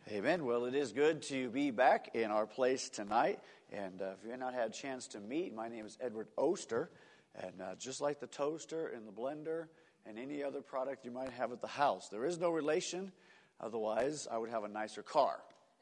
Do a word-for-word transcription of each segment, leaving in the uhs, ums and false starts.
Amen. Well, it is good to be back in our place tonight. And uh, if you have not had a chance to meet, my name is Edward Oster. And uh, just like the toaster and the blender and any other product you might have at the house, there is no relation. Otherwise, I would have a nicer car.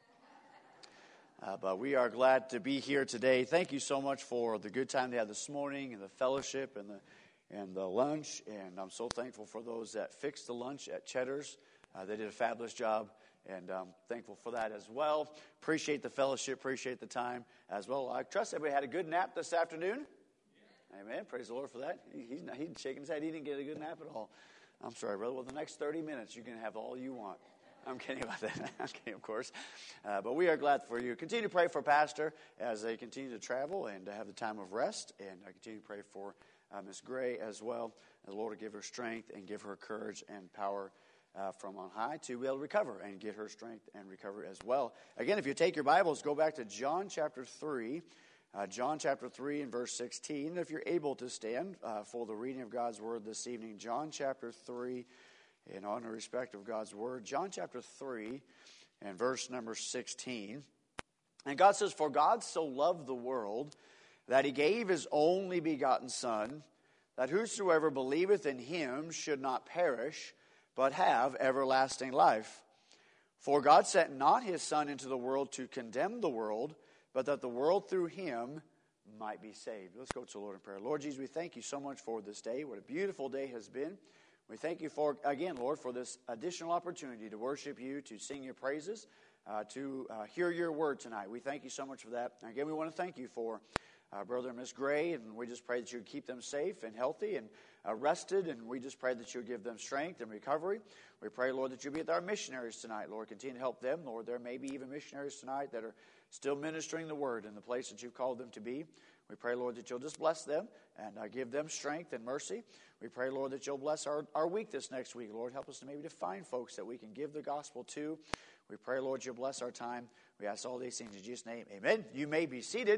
Uh, but we are glad to be here today. Thank you so much for the good time they had this morning and the fellowship and the and the lunch. And I'm so thankful for those that fixed the lunch at Cheddar's. Uh, they did a fabulous job. And I'm thankful for that as well. Appreciate the fellowship, appreciate the time as well. I trust everybody had a good nap this afternoon. Yeah. Amen. Praise the Lord for that. He, he's, not, he's shaking his head. He didn't get a good nap at all. I'm sorry, brother. Well, the next thirty minutes, you can have all you want. I'm kidding about that. I'm kidding, of course. Uh, but we are glad for you. Continue to pray for Pastor as they continue to travel and to have the time of rest. And I continue to pray for uh, Miss Gray as well. And the Lord will give her strength and give her courage and power Uh, from on high to be able to recover and get her strength and recover as well. Again, if you take your Bibles, go back to John chapter three. Uh, John chapter three and verse sixteen. If you're able to stand uh, for the reading of God's Word this evening. John chapter three, in honor and respect of God's Word. John chapter three and verse number sixteen. And God says, "For God so loved the world that he gave his only begotten Son, that whosoever believeth in him should not perish, but have everlasting life. For God sent not his Son into the world to condemn the world, but that the world through him might be saved." Let's go to the Lord in prayer. Lord Jesus, we thank you so much for this day. What a beautiful day has been. We thank you for, again, Lord, for this additional opportunity to worship you, to sing your praises, uh, to uh, hear your word tonight. We thank you so much for that. And again, we want to thank you for Uh, Brother and Miss Gray, and we just pray that you would keep them safe and healthy and uh, rested, and we just pray that you would give them strength and recovery. We pray, Lord, that you be with our missionaries tonight, Lord. Continue to help them, Lord. There may be even missionaries tonight that are still ministering the word in the place that you've called them to be. We pray, Lord, that you'll just bless them and uh, give them strength and mercy. We pray, Lord, that you'll bless our, our week this next week. Lord, help us to maybe to find folks that we can give the gospel to. We pray, Lord, you'll bless our time. We ask all these things in Jesus' name. Amen. You may be seated.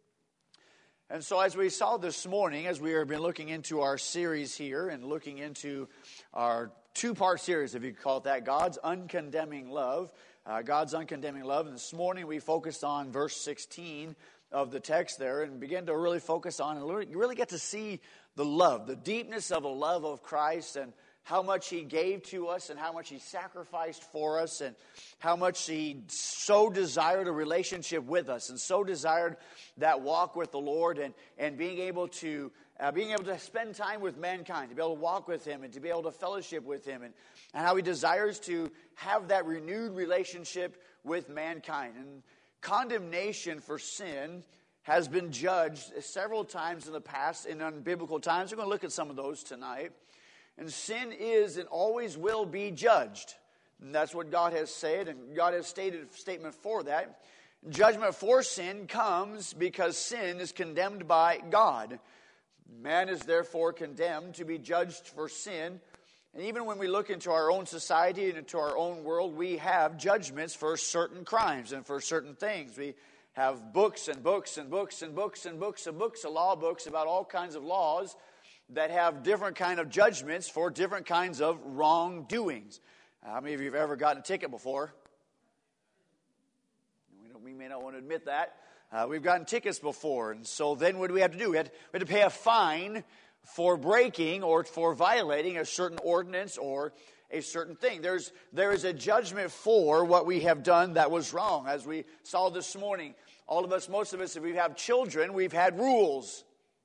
And so as we saw this morning, as we have been looking into our series here and looking into our two-part series, if you could call it that, God's Uncondemning Love, uh, God's Uncondemning Love. And this morning we focused on verse sixteen of the text there and began to really focus on and really get to see the love, the deepness of the love of Christ and how much he gave to us and how much he sacrificed for us and how much he so desired a relationship with us and so desired that walk with the Lord and, and being able to uh, being able to spend time with mankind, to be able to walk with him and to be able to fellowship with him and, and how he desires to have that renewed relationship with mankind. And condemnation for sin has been judged several times in the past in unbiblical times. We're going to look at some of those tonight. And sin is and always will be judged. And that's what God has said, and God has stated a statement for that. Judgment for sin comes because sin is condemned by God. Man is therefore condemned to be judged for sin. And even when we look into our own society and into our own world, we have judgments for certain crimes and for certain things. We have books and books and books and books and books and books of law books about all kinds of laws that have different kind of judgments for different kinds of wrongdoings. Uh, how many of you have ever gotten a ticket before? We, don't, we may not want to admit that. Uh, we've gotten tickets before, and so then what do we have to do? We had, we had to pay a fine for breaking or for violating a certain ordinance or a certain thing. There's there is a judgment for what we have done that was wrong. As we saw this morning, all of us, most of us, if we have children, we've had rules.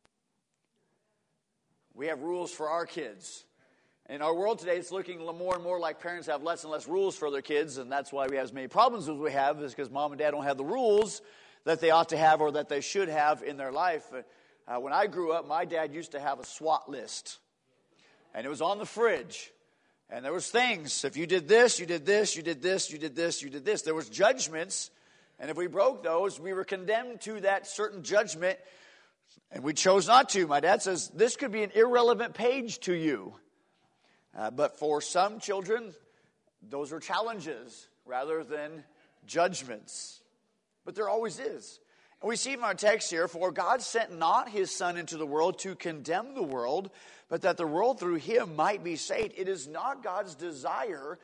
We have rules for our kids. In our world today, it's looking more and more like parents have less and less rules for their kids, and that's why we have as many problems as we have, is because mom and dad don't have the rules that they ought to have or that they should have in their life. Uh, when I grew up, my dad used to have a SWAT list, and it was on the fridge. And there was things, if you did this, you did this, you did this, you did this, you did this. There was judgments, and if we broke those, we were condemned to that certain judgment. And we chose not to. My dad says, this could be an irrelevant page to you. Uh, but for some children, those are challenges rather than judgments. But there always is. And we see from our text here, for God sent not his Son into the world to condemn the world, but that the world through him might be saved. It is not God's desire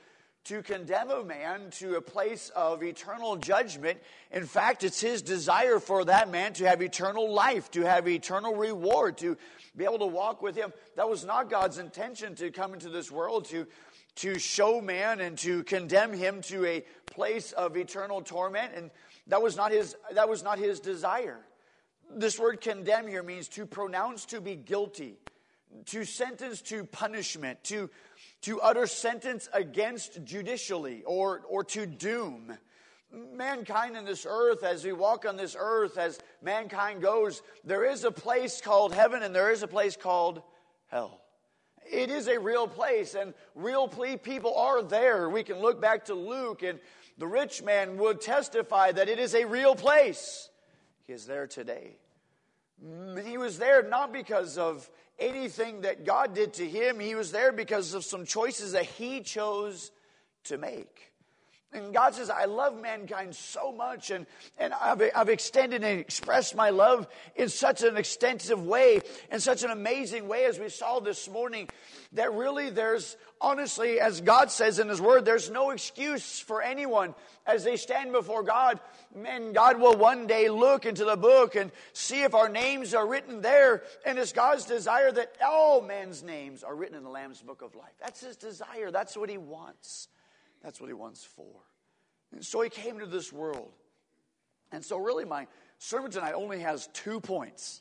to condemn a man to a place of eternal judgment. In fact, it's his desire for that man to have eternal life, to have eternal reward, to be able to walk with him. That was not God's intention to come into this world to, to show man and to condemn him to a place of eternal torment. And that was not his, that was not his desire. This word condemn here means to pronounce to be guilty, to sentence to punishment, to, to utter sentence against judicially, or, or to doom. Mankind in this earth, as we walk on this earth, as mankind goes, there is a place called heaven and there is a place called hell. It is a real place, and real people are there. We can look back to Luke, and the rich man would testify that it is a real place. He is there today. He was there not because of anything that God did to him. He was there because of some choices that he chose to make. And God says, I love mankind so much, and, and I've, I've extended and expressed my love in such an extensive way, in such an amazing way, as we saw this morning, that really there's, honestly, as God says in His Word, there's no excuse for anyone as they stand before God. And God will one day look into the book and see if our names are written there. And it's God's desire that all men's names are written in the Lamb's Book of Life. That's His desire. That's what He wants. That's what He wants for. And so He came to this world. And so really my sermon tonight only has two points.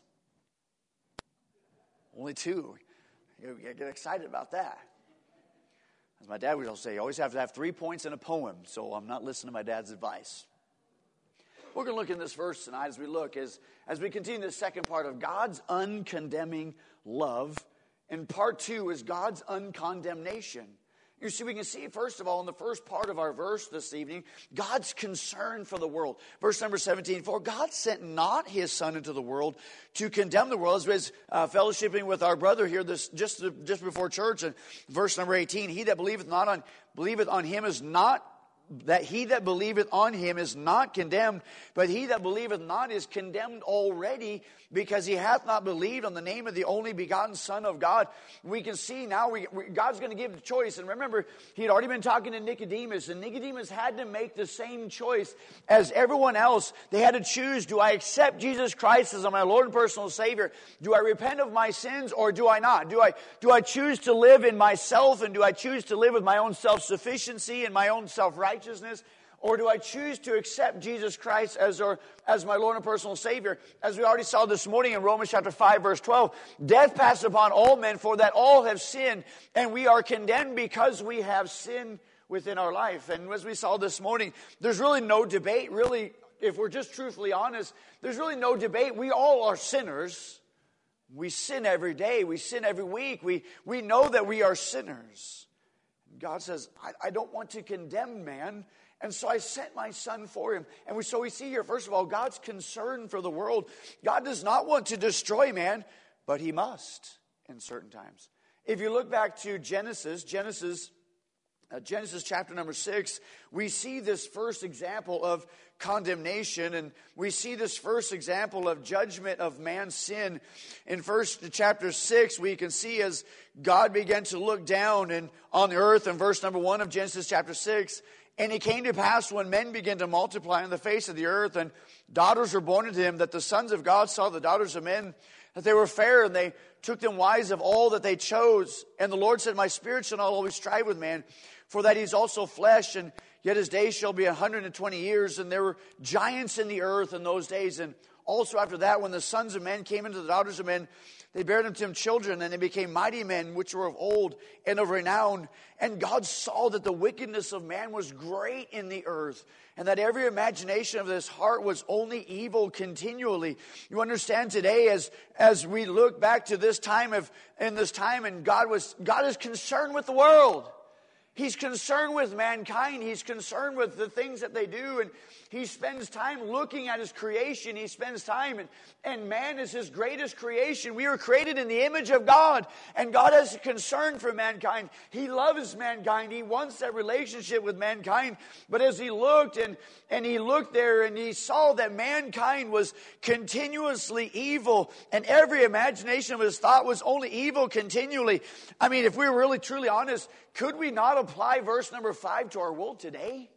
Only two. You get excited about that. As my dad would say, you always have to have three points in a poem. So I'm not listening to my dad's advice. We're going to look in this verse tonight as we look, as, as we continue the second part of God's uncondemning love. And part two is God's uncondemnation. You see, we can see, first of all, in the first part of our verse this evening, God's concern for the world. Verse number seventeen, for God sent not His Son into the world to condemn the world. As we was uh, fellowshipping with our brother here this just, just before church, and verse number eighteen, he that believeth not on believeth on Him is not, that he that believeth on Him is not condemned, but he that believeth not is condemned already, because he hath not believed on the name of the only begotten Son of God. We can see now, we, we, God's going to give the choice. And remember, He had already been talking to Nicodemus, and Nicodemus had to make the same choice as everyone else. They had to choose, do I accept Jesus Christ as my Lord and personal Savior? Do I repent of my sins, or do I not? Do I, do I choose to live in myself, and do I choose to live with my own self-sufficiency and my own self-righteousness? Or do I choose to accept Jesus Christ as our, as my Lord and personal Savior? As we already saw this morning in Romans chapter five, verse twelve, death passed upon all men, for that all have sinned, and we are condemned because we have sin within our life. And as we saw this morning, there's really no debate. Really, if we're just truthfully honest, there's really no debate. We all are sinners. We sin every day. We sin every week. We, we know that we are sinners. God says, I, I don't want to condemn man, and so I sent my Son for him. And we, so we see here, first of all, God's concern for the world. God does not want to destroy man, but He must in certain times. If you look back to Genesis, Genesis, uh, Genesis chapter number six, we see this first example of condemnation, and we see this first example of judgment of man's sin. In first chapter six, we can see as God began to look down and on the earth, in verse number one of Genesis chapter six, and it came to pass when men began to multiply on the face of the earth, and daughters were born unto him, that the sons of God saw the daughters of men, that they were fair, and they took them wives of all that they chose. And the Lord said, my spirit shall not always strive with man, for that he is also flesh, and yet his days shall be a hundred and twenty years. And there were giants in the earth in those days. And also after that, when the sons of men came into the daughters of men, they bare them to him children, and they became mighty men, which were of old and of renown. And God saw that the wickedness of man was great in the earth, and that every imagination of his heart was only evil continually. You understand today, as as we look back to this time of in this time, and God was God is concerned with the world. He's concerned with mankind. He's concerned with the things that they do. And He spends time looking at His creation. He spends time, and, and man is His greatest creation. We were created in the image of God, and God has a concern for mankind. He loves mankind. He wants that relationship with mankind. But as He looked, and, and He looked there, and He saw that mankind was continuously evil, and every imagination of His thought was only evil continually. I mean, if we were really truly honest, could we not apply verse number five to our world today?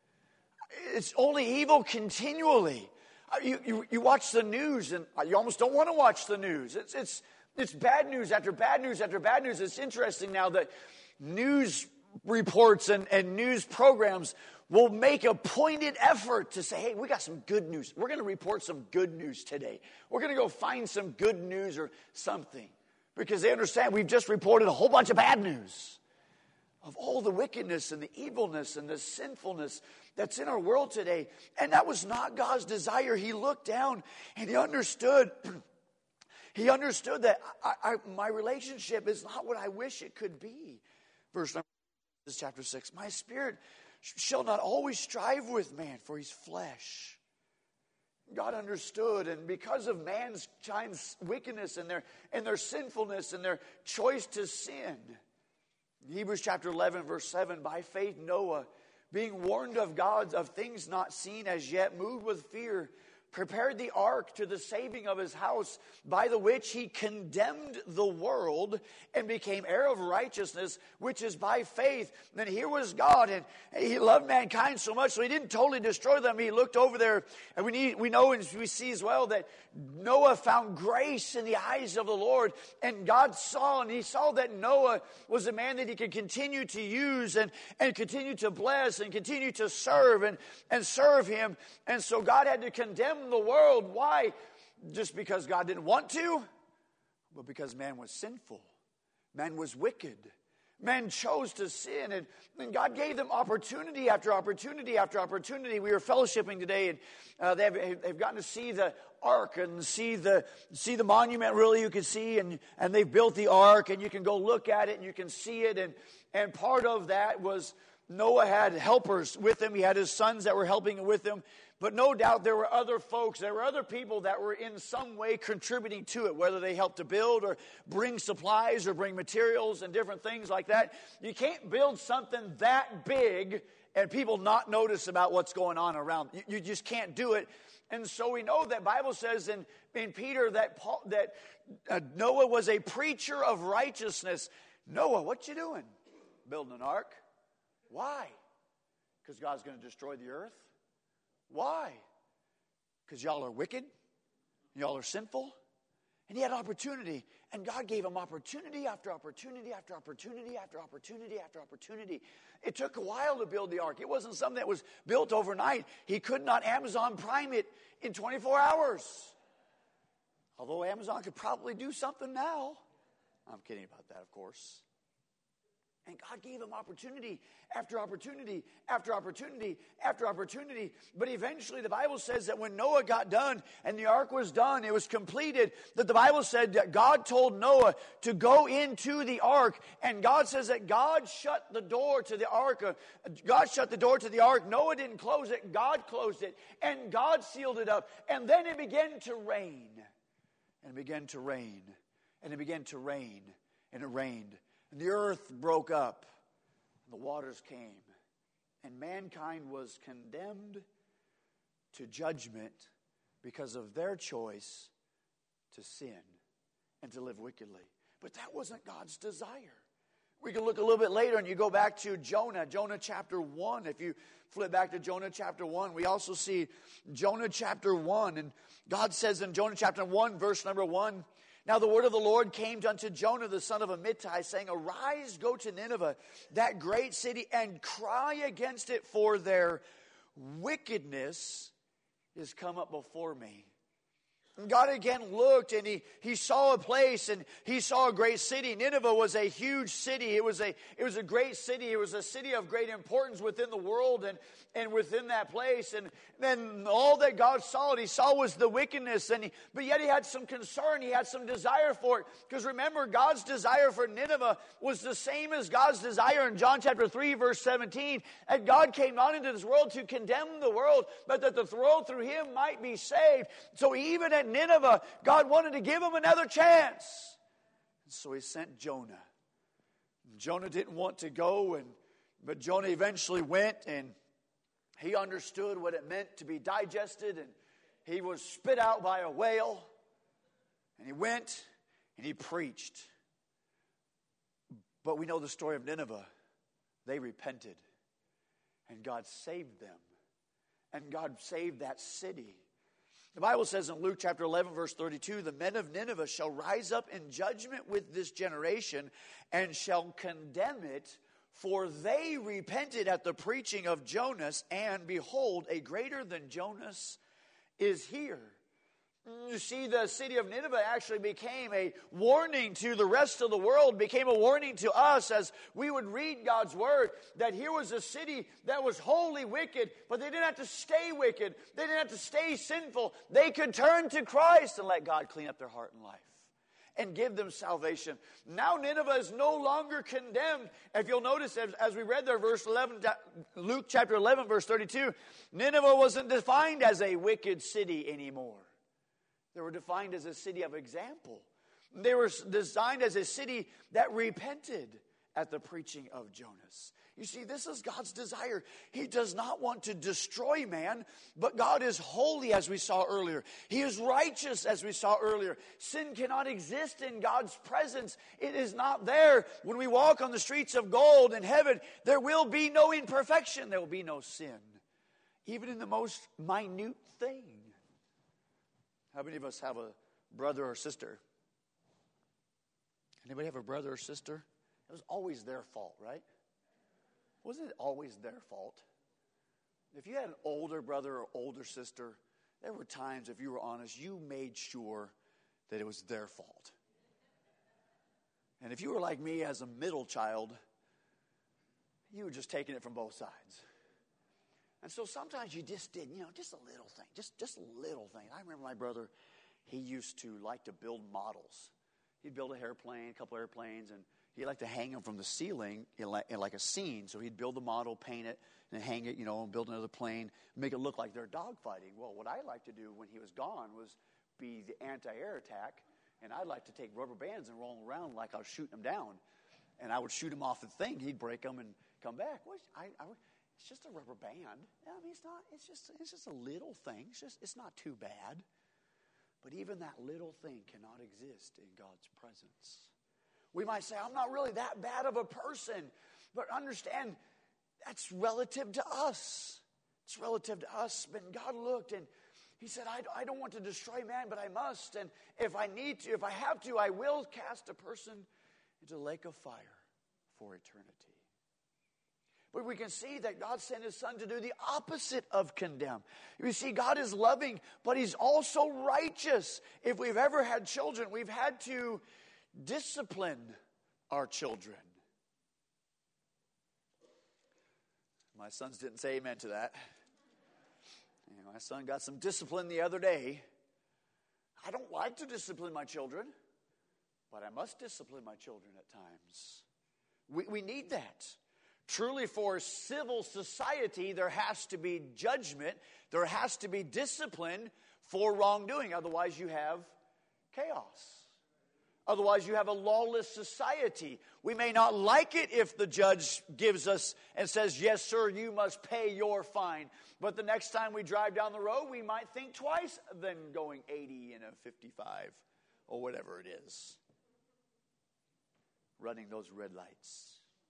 It's only evil continually. You, you, you watch the news and you almost don't want to watch the news. It's, it's, it's bad news after bad news after bad news. It's interesting now that news reports and, and news programs will make a pointed effort to say, hey, we got some good news. We're going to report some good news today. We're going to go find some good news or something. Because they understand we've just reported a whole bunch of bad news of all the wickedness and the evilness and the sinfulness that's in our world today. And that was not God's desire. He looked down and he understood. He understood that I, I, my relationship is not what I wish it could be. Verse number this chapter six. My spirit shall not always strive with man, for he's flesh. God understood, and because of mankind's wickedness and their and their sinfulness and their choice to sin. Hebrews chapter eleven, verse seven, by faith Noah, being warned of God of things not seen as yet, moved with fear, prepared the ark to the saving of his house, by the which he condemned the world and became heir of righteousness, which is by faith. And then here was God, and he loved mankind so much, so he didn't totally destroy them. He looked over there, and we need, we know and we see as well that Noah found grace in the eyes of the Lord, and God saw, and he saw that Noah was a man that he could continue to use and, and continue to bless and continue to serve and, and serve him. And so God had to condemn the world. Why? Just because God didn't want to? But because man was sinful. Man was wicked. Man chose to sin, and, and God gave them opportunity after opportunity after opportunity. We were fellowshipping today, and uh, they've, they've gotten to see the ark and see the see the monument. Really, you can see, and and they've built the ark, and you can go look at it, and you can see it. And and part of that was Noah had helpers with him. He had his sons that were helping with him. But no doubt there were other folks, there were other people that were in some way contributing to it, whether they helped to build or bring supplies or bring materials and different things like that. You can't build something that big and people not notice about what's going on around. You, you just can't do it. And so we know that Bible says in, in Peter that, Paul, that uh, Noah was a preacher of righteousness. Noah, what you doing? Building an ark. Why? Because God's going to destroy the earth. Why? Because y'all are wicked. Y'all are sinful. And he had opportunity. And God gave him opportunity after opportunity after opportunity after opportunity after opportunity. It took a while to build the ark. It wasn't something that was built overnight. He could not Amazon Prime it in twenty-four hours. Although Amazon could probably do something now. I'm kidding about that, of course. And God gave him opportunity after opportunity after opportunity after opportunity. But eventually the Bible says that when Noah got done and the ark was done, it was completed, that the Bible said that God told Noah to go into the ark. And God says that God shut the door to the ark. God shut the door to the ark. Noah didn't close it. God closed it. And God sealed it up. And then it began to rain. And it began to rain. And it began to rain. And it rained. And the earth broke up, and the waters came, and mankind was condemned to judgment because of their choice to sin and to live wickedly. But that wasn't God's desire. We can look a little bit later, and you go back to Jonah, Jonah chapter one. If you flip back to Jonah chapter one, we also see Jonah chapter one, and God says in Jonah chapter one, verse number one, now the word of the Lord came unto Jonah, the son of Amittai, saying, arise, go to Nineveh, that great city, and cry against it, for their wickedness is come up before me. And God again looked, and he, he saw a place, and he saw a great city. Nineveh was a huge city. It was a, it was a great city. It was a city of great importance within the world and, and within that place. And then all that God saw, it, he saw was the wickedness. And he, but yet he had some concern. He had some desire for it. Because remember, God's desire for Nineveh was the same as God's desire in John chapter three, verse seventeen. And God came not into this world to condemn the world, but that the world through him might be saved. So even at Nineveh, God wanted to give him another chance. And so he sent Jonah. Jonah didn't want to go, and but Jonah eventually went, and he understood what it meant to be digested, and he was spit out by a whale. And he went, and he preached. But we know the story of Nineveh. They repented. And God saved them. And God saved that city. The Bible says in Luke chapter eleven, verse thirty-two, the men of Nineveh shall rise up in judgment with this generation and shall condemn it, for they repented at the preaching of Jonas, and behold, a greater than Jonas is here. You see, the city of Nineveh actually became a warning to the rest of the world, became a warning to us as we would read God's word, that here was a city that was wholly wicked, but they didn't have to stay wicked. They didn't have to stay sinful. They could turn to Christ and let God clean up their heart and life and give them salvation. Now Nineveh is no longer condemned. If you'll notice, as, as we read there, verse eleven, Luke chapter eleven, verse thirty-two, Nineveh wasn't defined as a wicked city anymore. They were defined as a city of example. They were designed as a city that repented at the preaching of Jonas. You see, this is God's desire. He does not want to destroy man, but God is holy, as we saw earlier. He is righteous, as we saw earlier. Sin cannot exist in God's presence. It is not there. When we walk on the streets of gold in heaven, there will be no imperfection. There will be no sin, even in the most minute thing. How many of us have a brother or sister? Anybody have a brother or sister? It was always their fault, right? Wasn't it always their fault? If you had an older brother or older sister, there were times, if you were honest, you made sure that it was their fault. And if you were like me as a middle child, you were just taking it from both sides. And so sometimes you just did, you know, just a little thing, just, just a little thing. I remember my brother, he used to like to build models. He'd build an airplane, a couple airplanes, and he liked to hang them from the ceiling in like, in like a scene. So he'd build the model, paint it, and hang it, you know, and build another plane, make it look like they're dogfighting. Well, what I liked to do when he was gone was be the anti-air attack, and I'd like to take rubber bands and roll them around like I was shooting them down. And I would shoot him off the thing. He'd break them and come back. Well, I, I would, it's just a rubber band. I mean, it's not. It's just. It's just a little thing. It's just. It's not too bad. But even that little thing cannot exist in God's presence. We might say, I'm not really that bad of a person. But understand, that's relative to us. It's relative to us. But God looked and He said, I, I don't want to destroy man, but I must. And if I need to, if I have to, I will cast a person into the lake of fire for eternity. But we can see that God sent His Son to do the opposite of condemn. You see, God is loving, but He's also righteous. If we've ever had children, we've had to discipline our children. My sons didn't say amen to that. You know, my son got some discipline the other day. I don't like to discipline my children, but I must discipline my children at times. We, we need that. Truly, for civil society, there has to be judgment. There has to be discipline for wrongdoing. Otherwise, you have chaos. Otherwise, you have a lawless society. We may not like it if the judge gives us and says, yes, sir, you must pay your fine. But the next time we drive down the road, we might think twice than going eighty in a fifty-five or whatever it is. Running those red lights.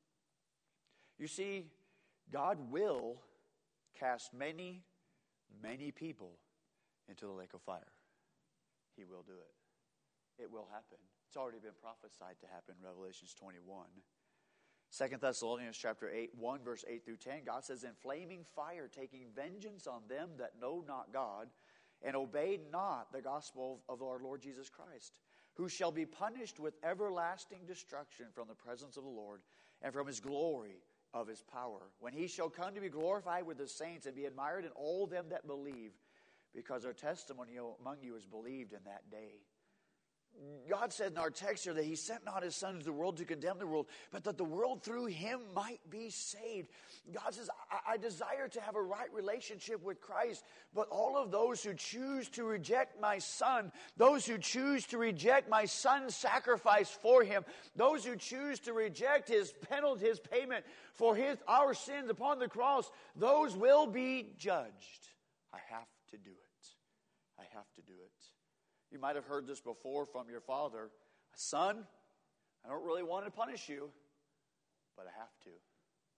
You see, God will cast many, many people into the lake of fire. He will do it. It will happen. It's already been prophesied to happen in Revelation twenty-one. Second Thessalonians chapter eight, one, verse eight through ten, God says, in flaming fire, taking vengeance on them that know not God, and obeyed not the gospel of our Lord Jesus Christ, who shall be punished with everlasting destruction from the presence of the Lord and from His glory of His power, when He shall come to be glorified with the saints and be admired in all them that believe, because our testimony among you is believed in that day. God said in our text here that He sent not His Son into the world to condemn the world, but that the world through Him might be saved. God says, I, I desire to have a right relationship with Christ, but all of those who choose to reject my Son, those who choose to reject my Son's sacrifice for Him, those who choose to reject His penalty, His payment for his our sins upon the cross, those will be judged. I have to do it. I have to do it. You might have heard this before from your father. Son, I don't really want to punish you, but I have to.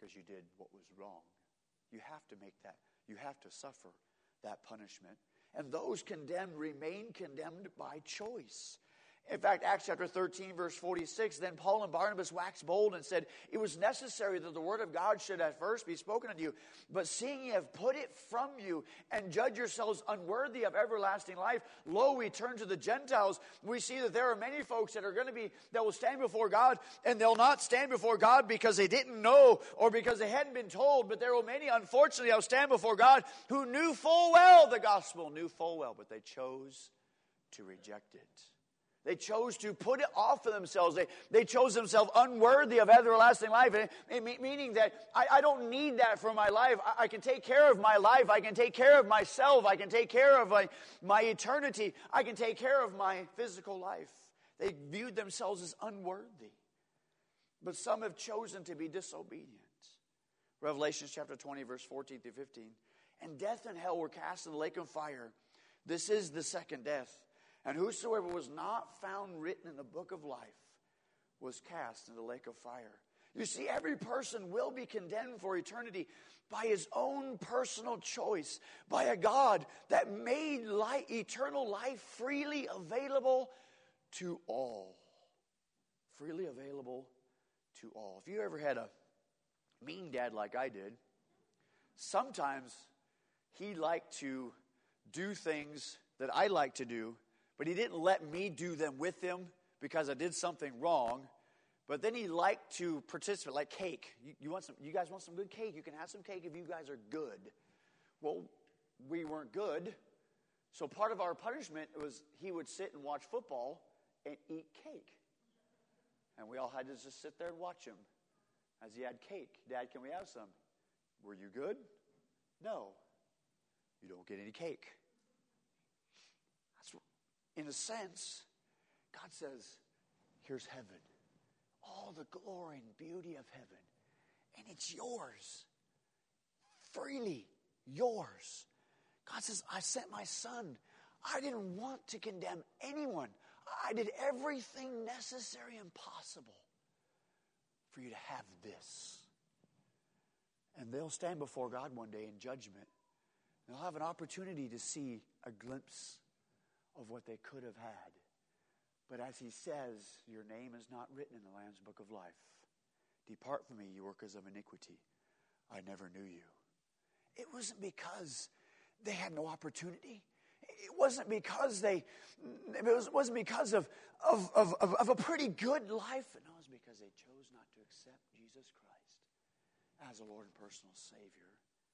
because you did what was wrong. You have to make that. You have to suffer that punishment. And those condemned remain condemned by choice. In fact, Acts chapter thirteen, verse forty-six, then Paul and Barnabas waxed bold and said, it was necessary that the word of God should at first be spoken unto you. But seeing ye have put it from you and judge yourselves unworthy of everlasting life, lo, we turn to the Gentiles. We see that there are many folks that are going to be, that will stand before God, and they'll not stand before God because they didn't know or because they hadn't been told. But there were many, unfortunately, that will stand before God who knew full well the gospel, knew full well, but they chose to reject it. They chose to put it off of themselves. They, they chose themselves unworthy of everlasting life. And, and meaning that I, I don't need that for my life. I, I can take care of my life. I can take care of myself. I can take care of my, my eternity. I can take care of my physical life. They viewed themselves as unworthy. But some have chosen to be disobedient. Revelation chapter twenty, verse fourteen through fifteen. And death and hell were cast in the lake of fire. This is the second death. And whosoever was not found written in the book of life was cast into the lake of fire. You see, every person will be condemned for eternity by his own personal choice, by a God that made life, eternal life freely available to all. Freely available to all. If you ever had a mean dad like I did, sometimes he liked to do things that I like to do, but he didn't let me do them with him because I did something wrong. But then he liked to participate, like cake. You, you want some? You guys want some good cake? You can have some cake if you guys are good. Well, we weren't good. So part of our punishment was he would sit and watch football and eat cake. And we all had to just sit there and watch him as he had cake. Dad, can we have some? Were you good? No. You don't get any cake. That's, in a sense, God says, here's heaven. All the glory and beauty of heaven. And it's yours. Freely yours. God says, I sent my son. I didn't want to condemn anyone. I did everything necessary and possible for you to have this. And they'll stand before God one day in judgment. They'll have an opportunity to see a glimpse of what they could have had. But as he says, your name is not written in the Lamb's book of life. Depart from me, you workers of iniquity. I never knew you. It wasn't because they had no opportunity. It wasn't because they, it was, wasn't because of, of, of, of a pretty good life. No, it was because they chose not to accept Jesus Christ as a Lord and personal Savior.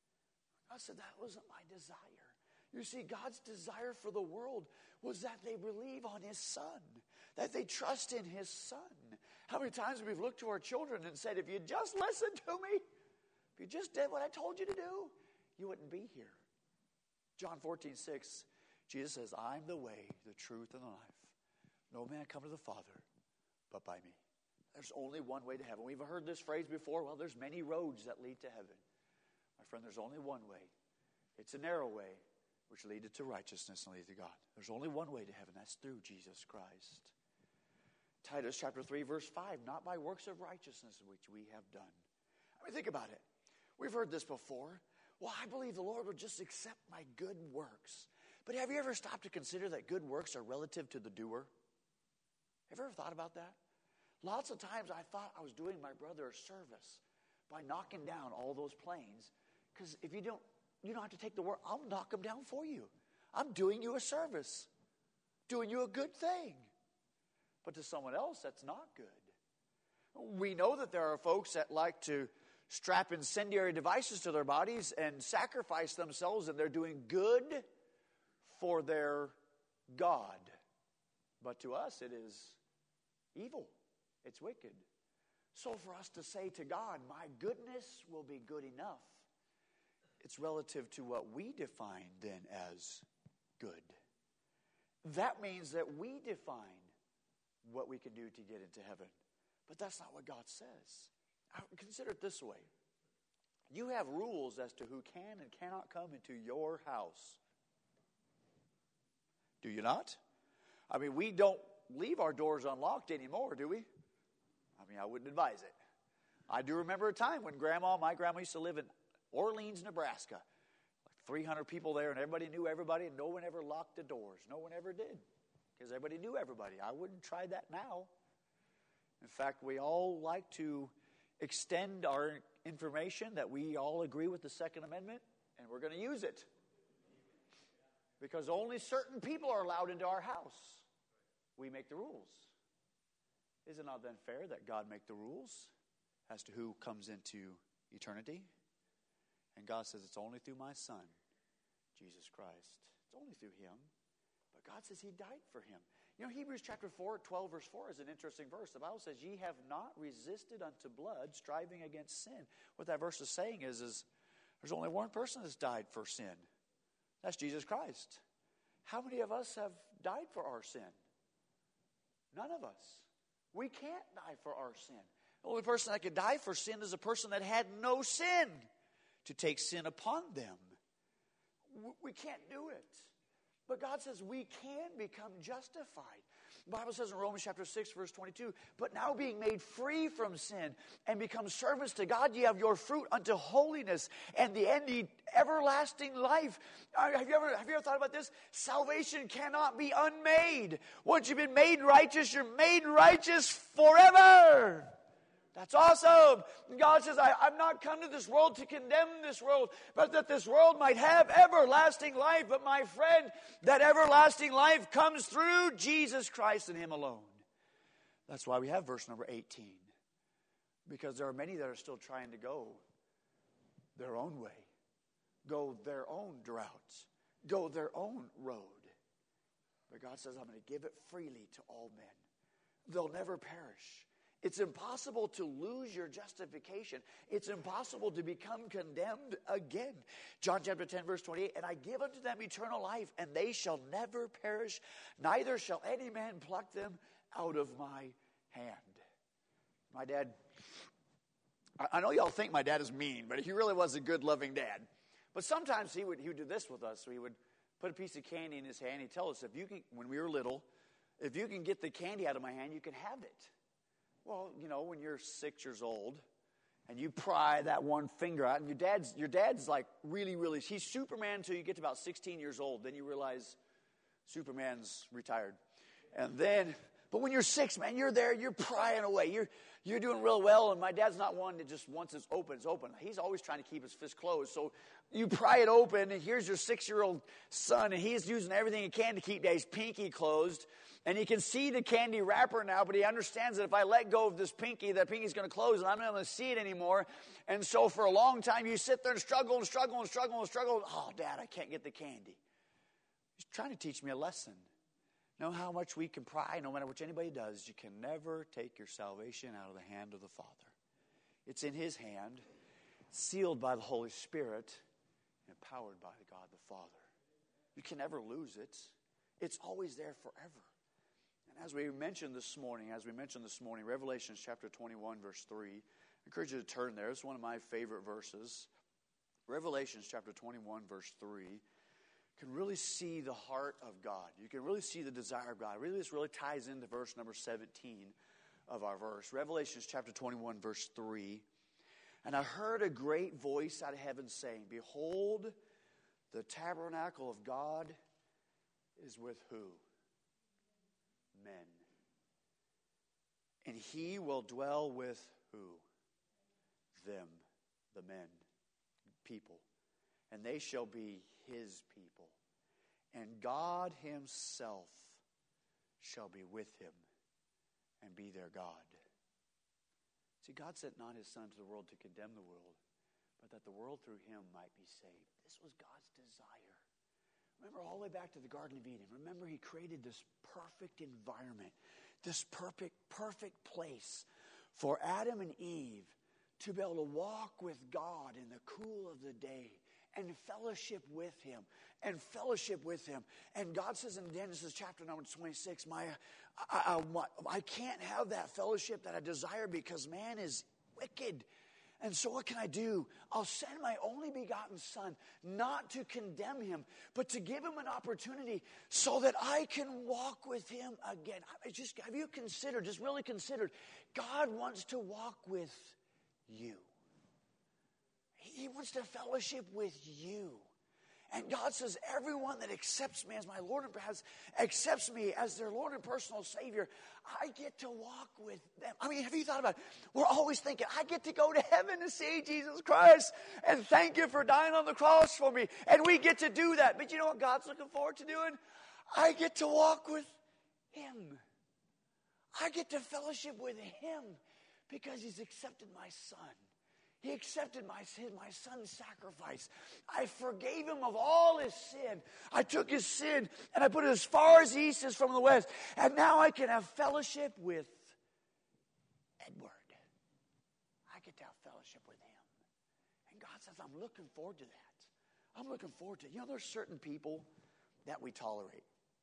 God said, that wasn't my desire. You see, God's desire for the world was that they believe on His Son, that they trust in His Son. How many times we've looked to our children and said, if you just listened to me, if you just did what I told you to do, you wouldn't be here. John fourteen six, Jesus says, I'm the way, the truth, and the life. No man come to the Father but by me. There's only one way to heaven. We've heard this phrase before. Well, there's many roads that lead to heaven. My friend, there's only one way. It's a narrow way, which leadeth to righteousness and leadeth to God. There's only one way to heaven. That's through Jesus Christ. Titus chapter three, verse five, not by works of righteousness which we have done. I mean, think about it. We've heard this before. Well, I believe the Lord will just accept my good works. But have you ever stopped to consider that good works are relative to the doer? Have you ever thought about that? Lots of times I thought I was doing my brother a service by knocking down all those planes. Because if you don't, you don't have to take the work. I'll knock them down for you. I'm doing you a service. Doing you a good thing. But to someone else, that's not good. We know that there are folks that like to strap incendiary devices to their bodies and sacrifice themselves, and they're doing good for their God. But to us, it is evil. It's wicked. So for us to say to God, my goodness will be good enough, it's relative to what we define then as good. That means that we define what we can do to get into heaven. But that's not what God says. Consider it this way. You have rules as to who can and cannot come into your house. Do you not? I mean, we don't leave our doors unlocked anymore, do we? I mean, I wouldn't advise it. I do remember a time when grandma, my grandma used to live in Orleans, Nebraska. Like three hundred people there, and everybody knew everybody, and no one ever locked the doors. No one ever did, because everybody knew everybody. I wouldn't try that now. In fact, we all like to extend our information that we all agree with the Second Amendment, and we're going to use it. Because only certain people are allowed into our house. We make the rules. Is it not then fair that God make the rules as to who comes into eternity? And God says it's only through my Son, Jesus Christ. It's only through Him. But God says He died for him. You know, Hebrews chapter four, twelve, verse four is an interesting verse. The Bible says, ye have not resisted unto blood, striving against sin. What that verse is saying is, is there's only one person that's died for sin. That's Jesus Christ. How many of us have died for our sin? None of us. We can't die for our sin. The only person that could die for sin is a person that had no sin to take sin upon them. We can't do it. But God says we can become justified. The Bible says in Romans chapter six, verse twenty-two, but now being made free from sin and become servants to God, ye have your fruit unto holiness and the end everlasting life. Have you ever, have you ever thought about this? Salvation cannot be unmade. Once you've been made righteous, you're made righteous forever. That's awesome. God says, I, I've not come to this world to condemn this world, but that this world might have everlasting life. But my friend, that everlasting life comes through Jesus Christ and Him alone. That's why we have verse number eighteen. Because there are many that are still trying to go their own way, go their own droughts, go their own road. But God says, I'm going to give it freely to all men. They'll never perish. It's impossible to lose your justification. It's impossible to become condemned again. John chapter ten, verse twenty-eight, and I give unto them eternal life, and they shall never perish, neither shall any man pluck them out of my hand. My dad, I know y'all think my dad is mean, but he really was a good, loving dad. But sometimes he would, he would do this with us. So he would put a piece of candy in his hand. He'd tell us, if you can, when we were little, if you can get the candy out of my hand, you can have it. Well, you know, when you're six years old and you pry that one finger out, and your dad's your dad's like really, really, he's Superman until you get to about sixteen years old. Then you realize Superman's retired. And then, but when you're six, man, you're there, you're prying away. You're you're doing real well, and my dad's not one that just once it's open, it's open. He's always trying to keep his fist closed. So you pry it open, and here's your six-year-old son, and he's using everything he can to keep his pinky closed. And he can see the candy wrapper now, but he understands that if I let go of this pinky, that pinky's going to close, and I'm not going to see it anymore. And so for a long time, you sit there and struggle and struggle and struggle and struggle. Oh, Dad, I can't get the candy. He's trying to teach me a lesson. Know how much we can pry, no matter what anybody does, you can never take your salvation out of the hand of the Father. It's in His hand, sealed by the Holy Spirit, and empowered by God the Father. You can never lose it. It's always there forever. As we mentioned this morning, as we mentioned this morning, Revelation chapter twenty-one, verse three. I encourage you to turn there. It's one of my favorite verses. Revelation chapter twenty-one, verse three. You can really see the heart of God. You can really see the desire of God. Really, this really ties into verse number seventeen of our verse. Revelation chapter twenty-one, verse three. And I heard a great voice out of heaven saying, behold, the tabernacle of God is with who? Men. And He will dwell with who? Them, the men, people. And they shall be His people. And God Himself shall be with him and be their God. See, God sent not His Son to the world to condemn the world, but that the world through Him might be saved. This was God's desire. Remember all the way back to the Garden of Eden. Remember He created this perfect environment, this perfect, perfect place for Adam and Eve to be able to walk with God in the cool of the day and fellowship with Him and fellowship with Him. And God says in Genesis chapter number twenty-six, my, I, I, I can't have that fellowship that I desire because man is wicked. And so what can I do? I'll send my only begotten Son, not to condemn him, but to give him an opportunity so that I can walk with him again. I just, have you considered, just really considered, God wants to walk with you. He wants to fellowship with you. And God says, everyone that accepts me as my Lord and has, accepts me as their Lord and personal Savior, I get to walk with them. I mean, have you thought about it? We're always thinking, I get to go to heaven to see Jesus Christ. And thank you for dying on the cross for me. And we get to do that. But you know what God's looking forward to doing? I get to walk with Him. I get to fellowship with Him because He's accepted my Son. He accepted my sin, my Son's sacrifice. I forgave him of all his sin. I took his sin and I put it as far as the east is from the west. And now I can have fellowship with Edward. I get to have fellowship with him. And God says, I'm looking forward to that. I'm looking forward to it. You know, there's certain people that we tolerate.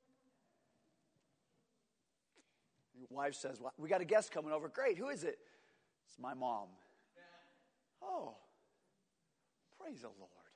Your wife says, well, we got a guest coming over. Great, who is it? It's my mom. Oh, praise the Lord.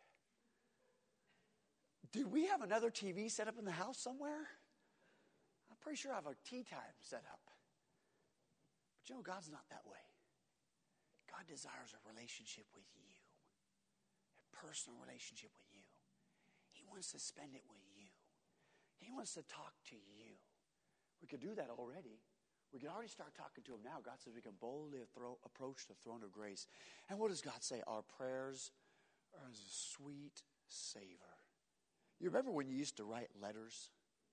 Do we have another T V set up in the house somewhere? I'm pretty sure I have a tea time set up. But you know, God's not that way. God desires a relationship with you, a personal relationship with you. He wants to spend it with you. He wants to talk to you. We could do that already. We can already start talking to Him now. God says we can boldly throw, approach the throne of grace. And what does God say? Our prayers are as a sweet savor. You remember when you used to write letters?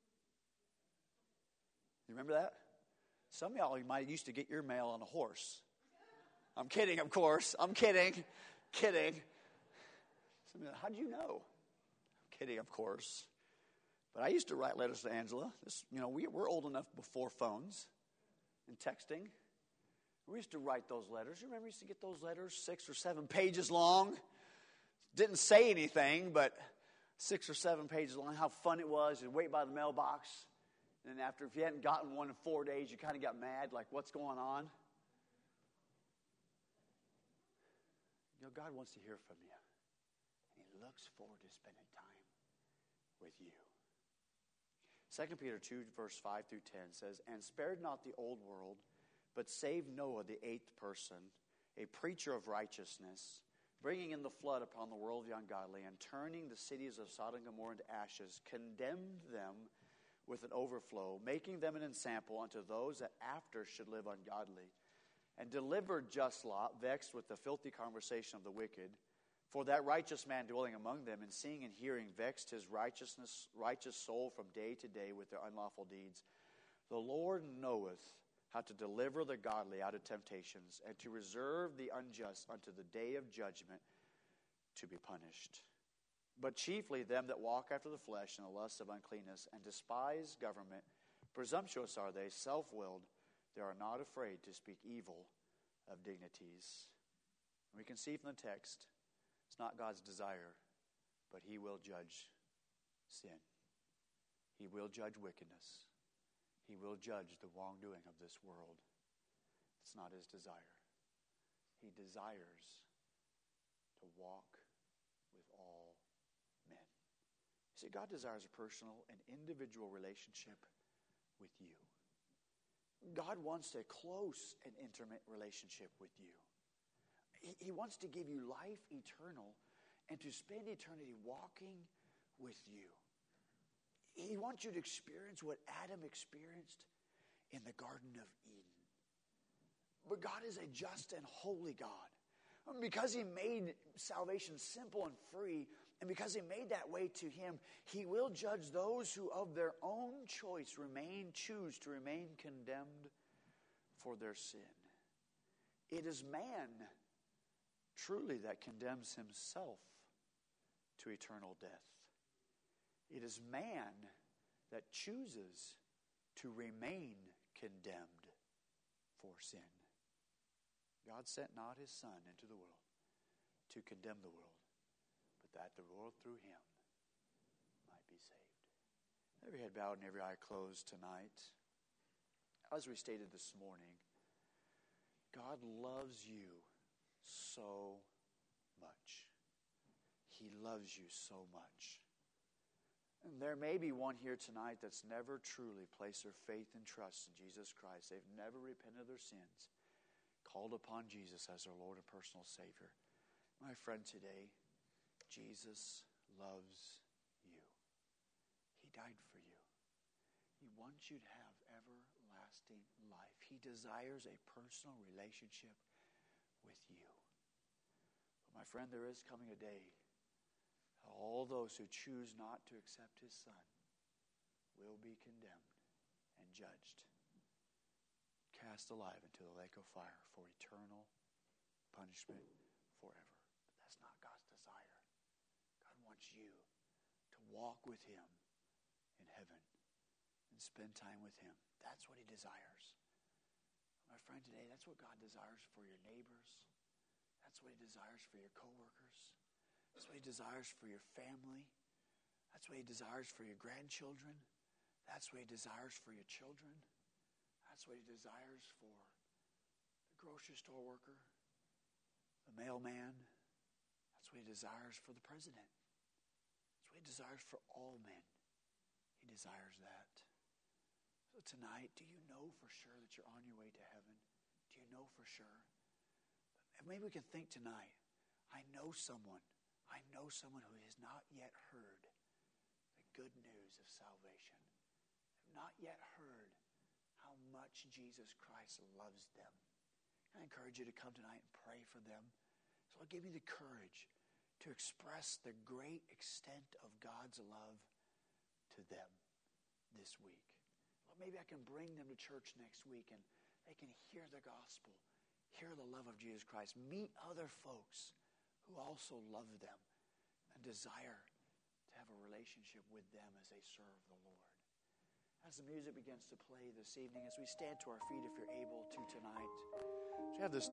You remember that? Some of y'all might used to get your mail on a horse. I'm kidding, of course. I'm kidding. Kidding. Some of you, how do you know? I'm kidding, of course. But I used to write letters to Angela. This, you know, we, we're old enough before phones and texting. We used to write those letters. You remember we used to get those letters six or seven pages long? Didn't say anything, but six or seven pages long. How fun it was. You'd wait by the mailbox. And then after, if you hadn't gotten one in four days, you kind of got mad, like, what's going on? You know, God wants to hear from you. And He looks forward to spending time with you. Second Peter two, verse five through ten says, and spared not the old world, but saved Noah, the eighth person, a preacher of righteousness, bringing in the flood upon the world of the ungodly, and turning the cities of Sodom and Gomorrah into ashes, condemned them with an overflow, making them an ensample unto those that after should live ungodly, and delivered just Lot, vexed with the filthy conversation of the wicked. For that righteous man dwelling among them, and seeing and hearing, vexed his righteousness, righteous soul from day to day with their unlawful deeds. The Lord knoweth how to deliver the godly out of temptations, and to reserve the unjust unto the day of judgment to be punished. But chiefly them that walk after the flesh in the lust of uncleanness, and despise government, presumptuous are they, self-willed, they are not afraid to speak evil of dignities. And we can see from the text, it's not God's desire, but He will judge sin. He will judge wickedness. He will judge the wrongdoing of this world. It's not His desire. He desires to walk with all men. You see, God desires a personal and individual relationship with you. God wants a close and intimate relationship with you. He wants to give you life eternal and to spend eternity walking with you. He wants you to experience what Adam experienced in the Garden of Eden. But God is a just and holy God. Because He made salvation simple and free, and because He made that way to Him, He will judge those who of their own choice remain, choose to remain condemned for their sin. It is man truly that condemns himself to eternal death. It is man that chooses to remain condemned for sin. God sent not His Son into the world to condemn the world, but that the world through Him might be saved. Every head bowed and every eye closed tonight. As we stated this morning, God loves you so much. He loves you so much. And there may be one here tonight that's never truly placed their faith and trust in Jesus Christ. They've never repented of their sins, called upon Jesus as their Lord and personal Savior. My friend, today, Jesus loves you. He died for you. He wants you to have everlasting life. He desires a personal relationship with you. But my friend, there is coming a day all those who choose not to accept His Son will be condemned and judged, cast alive into the lake of fire for eternal punishment forever. But that's not God's desire. God wants you to walk with Him in heaven and spend time with Him. That's what He desires. My friend, today, that's what God desires for your neighbors. That's what He desires for your coworkers. That's what He desires for your family. That's what He desires for your grandchildren. That's what He desires for your children. That's what He desires for the grocery store worker, the mailman. That's what He desires for the president. That's what He desires for all men. He desires that. So tonight, do you know for sure that you're on your way to heaven? Do you know for sure? But maybe we can think tonight, I know someone. I know someone who has not yet heard the good news of salvation. Have not yet heard how much Jesus Christ loves them. I encourage you to come tonight and pray for them. So I'll give you the courage to express the great extent of God's love to them this week. Well, maybe I can bring them to church next week and they can hear the gospel, hear the love of Jesus Christ, meet other folks who also love them and desire to have a relationship with them as they serve the Lord. As the music begins to play this evening, as we stand to our feet, if you're able to tonight, we have this